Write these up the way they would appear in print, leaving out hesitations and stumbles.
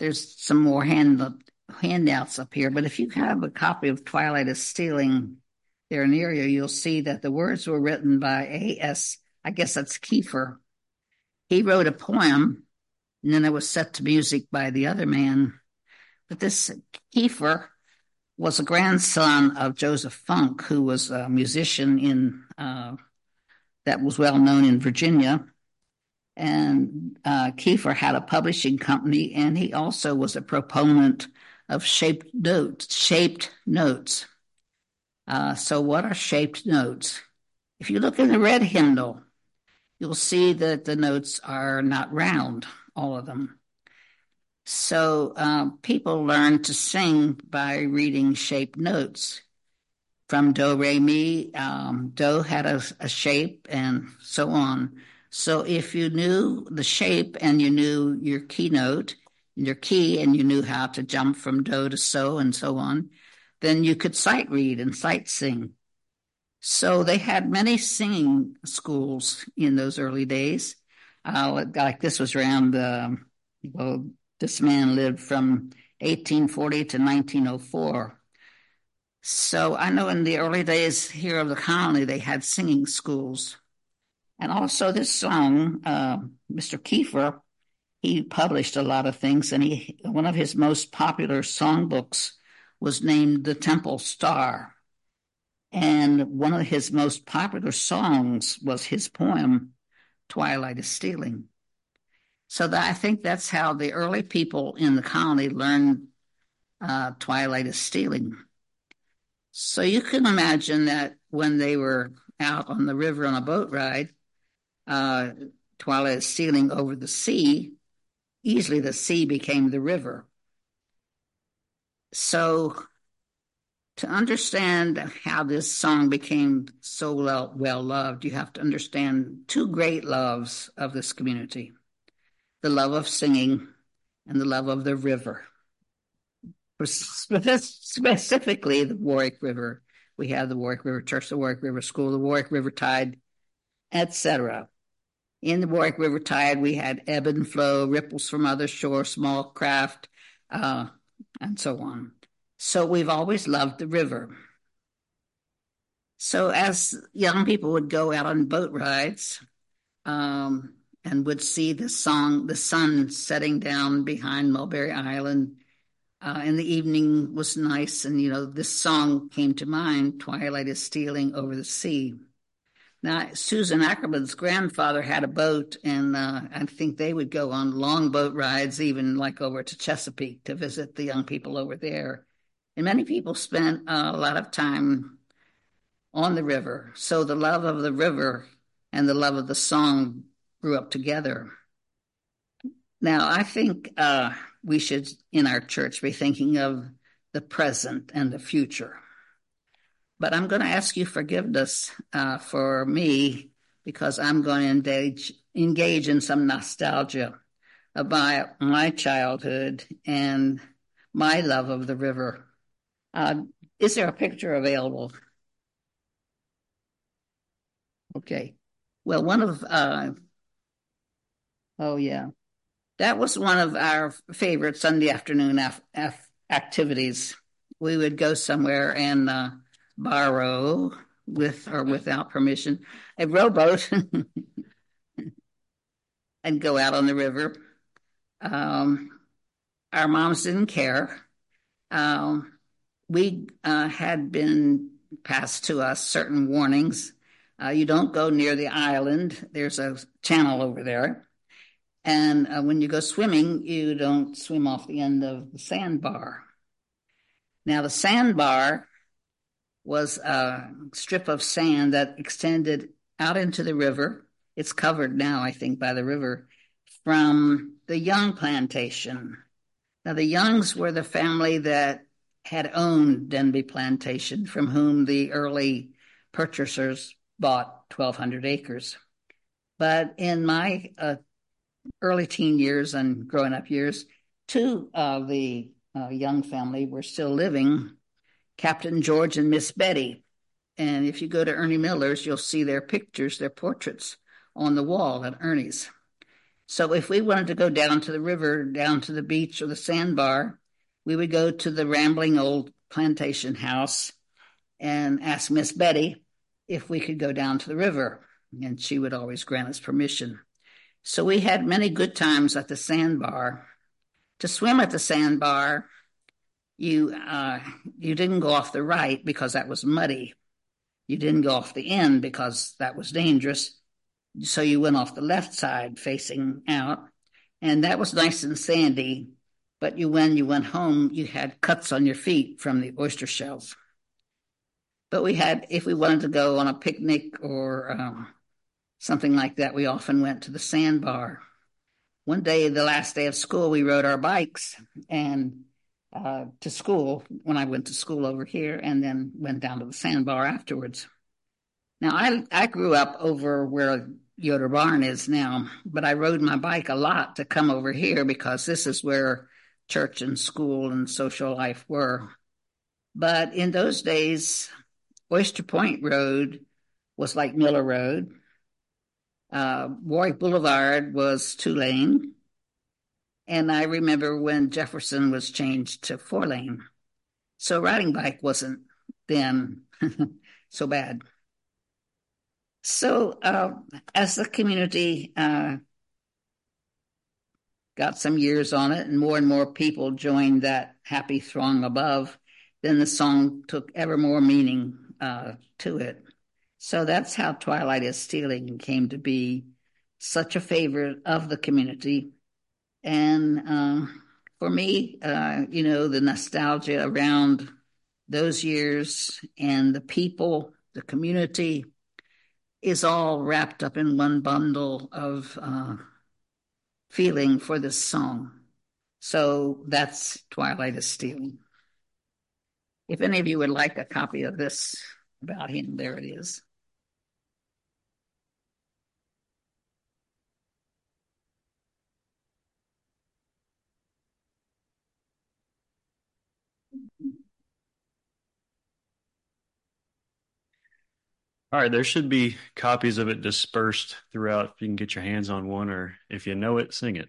there's some more handouts up here, but if you have a copy of Twilight is Stealing there near you, you'll see that the words were written by A.S., I guess that's Kiefer. He wrote a poem, and then it was set to music by the other man. But this Kiefer was a grandson of Joseph Funk, who was a musician that was well known in Virginia. And Kiefer had a publishing company, and he also was a proponent of shaped notes. So what are shaped notes? If you look in the red hymnal, you'll see that the notes are not round, all of them. So people learn to sing by reading shaped notes. From do, re, mi, do had a shape and so on. So if you knew the shape and you knew your keynote, your key, and you knew how to jump from do to so and so on, then you could sight read and sight sing. So they had many singing schools in those early days. Like this was around, well, this man lived from 1840 to 1904. So I know in the early days here of the colony, they had singing schools. And also this song, Mr. Kiefer, he published a lot of things, and one of his most popular songbooks was named The Temple Star. And one of his most popular songs was his poem, Twilight is Stealing. So I think that's how the early people in the colony learned Twilight is Stealing. So you can imagine that when they were out on the river on a boat ride, Twilight is Stealing over the sea, easily the sea became the river. So to understand how this song became so well loved, you have to understand two great loves of this community: the love of singing and the love of the river. Specifically, the Warwick River. We have the Warwick River Church, the Warwick River School, the Warwick River Tide, etc. In the Warwick River Tide, we had ebb and flow, ripples from other shores, small craft, and so on. So we've always loved the river. So as young people would go out on boat rides and would see the sun setting down behind Mulberry Island, and the evening was nice, and this song came to mind, Twilight is Stealing over the Sea. Now, Susan Ackerman's grandfather had a boat, and I think they would go on long boat rides, even like over to Chesapeake to visit the young people over there. And many people spent a lot of time on the river. So the love of the river and the love of the song grew up together. Now, I think we should, in our church, be thinking of the present and the future. But I'm going to ask you forgiveness for me, because I'm going to engage in some nostalgia about my childhood and my love of the river. Is there a picture available? Okay. Well, oh yeah. That was one of our favorite Sunday afternoon activities. We would go somewhere and borrow, with or without permission, a rowboat and go out on the river. Our moms didn't care. We had been passed to us certain warnings. You don't go near the island. There's a channel over there. And when you go swimming, you don't swim off the end of the sandbar. Now, the sandbar was a strip of sand that extended out into the river. It's covered now, I think, by the river, from the Young plantation. Now, the Youngs were the family that had owned Denby Plantation, from whom the early purchasers bought 1,200 acres. But in my early teen years and growing up years, two of the Young family were still living, Captain George and Miss Betty. And if you go to Ernie Miller's, you'll see their pictures, their portraits on the wall at Ernie's. So if we wanted to go down to the river, down to the beach or the sandbar, we would go to the rambling old plantation house and ask Miss Betty if we could go down to the river, and she would always grant us permission. So we had many good times at the sandbar. To swim at the sandbar, you didn't go off the right because that was muddy. You didn't go off the end because that was dangerous. So you went off the left side facing out, and that was nice and sandy. But when you went home, you had cuts on your feet from the oyster shells. But if we wanted to go on a picnic or something like that, we often went to the sandbar. One day, the last day of school, we rode our bikes and to school when I went to school over here, and then went down to the sandbar afterwards. Now, I grew up over where Yoder Barn is now, but I rode my bike a lot to come over here because this is where church and school and social life were. But in those days, Oyster Point Road was like Miller Road. Warwick Boulevard was 2-lane. And I remember when Jefferson was changed to 4-lane. So riding bike wasn't then so bad. So as the community got some years on it and more people joined that happy throng above, then the song took ever more meaning to it. So that's how Twilight is Stealing came to be such a favorite of the community. And for me, the nostalgia around those years and the people, the community, is all wrapped up in one bundle of feeling for this song. So that's Twilight is Stealing. If any of you would like a copy of this about him, there it is. All right, there should be copies of it dispersed throughout if you can get your hands on one, or if you know it, sing it.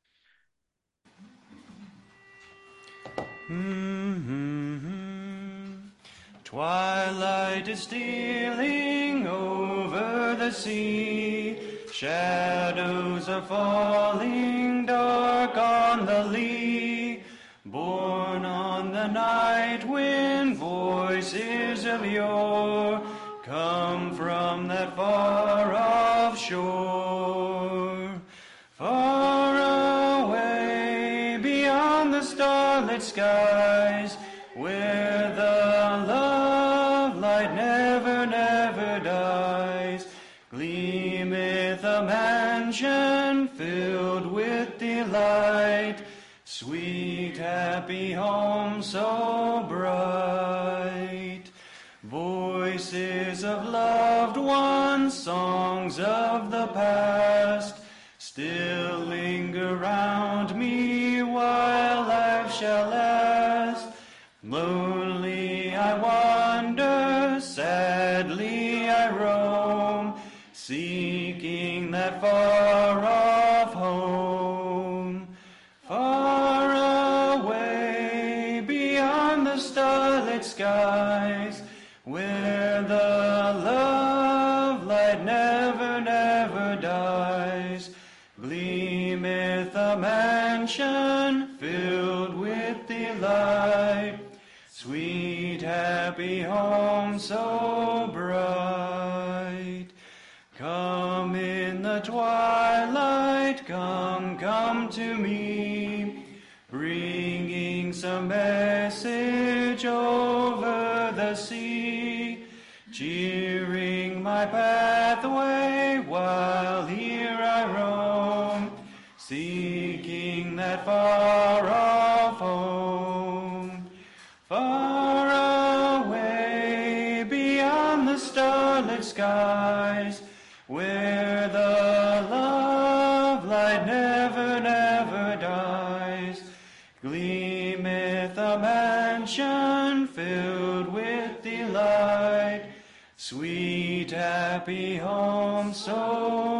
Twilight is stealing over the sea. Shadows are falling dark on the lea. Born on the night wind, voices of yore come from that far-off shore. Far away beyond the starlit skies, where the love light never, never dies, gleameth a mansion filled with delight, sweet, happy home so bright. Voices of loved ones, songs of the past, still linger round me while life shall last. Lonely I wander, sadly I roam, seeking that far-off home. Far away beyond the starlit skies, where the love light never, never dies, gleameth a mansion filled with delight, sweet, happy home so bright. Come in the twilight, come to me, bringing some message over the sea, cheering my pathway while here I roam, seeking that far-off home. Far away beyond the starlit skies, where the love light never, never dies, gleameth a mansion filled with delight, sweet, happy home so